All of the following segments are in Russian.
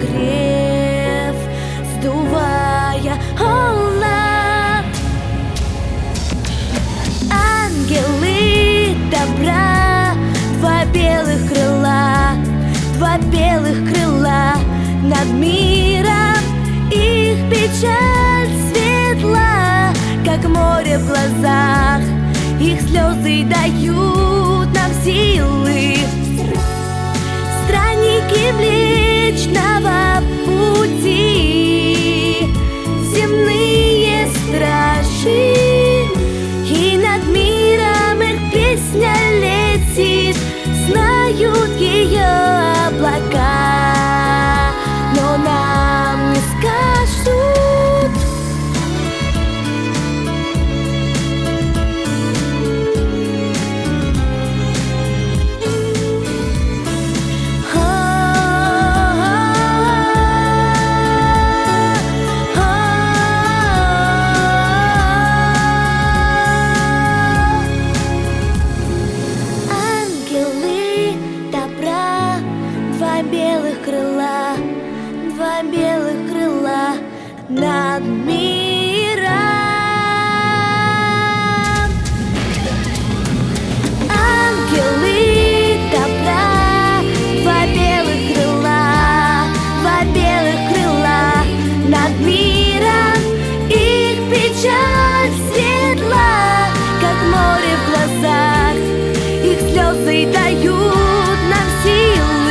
согрев, сдувая холод. Ангелы добра, два белых крыла над миром. Их печаль светла, как море в глазах. Их слезы дают нам силы. Странники Млечного Пути, земные стражи, и над миром их песня летит. Знают ее облака, но нам не скажут. Два белых крыла над миром. Ангелы добра, два белых крыла над миром. Их печаль светла, как море в глазах. Их слезы дают нам силы.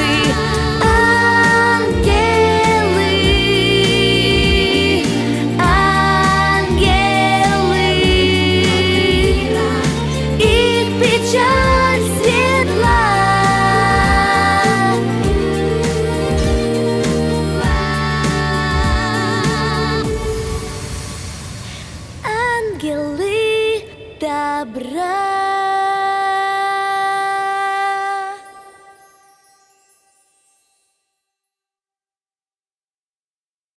Ангелы добра.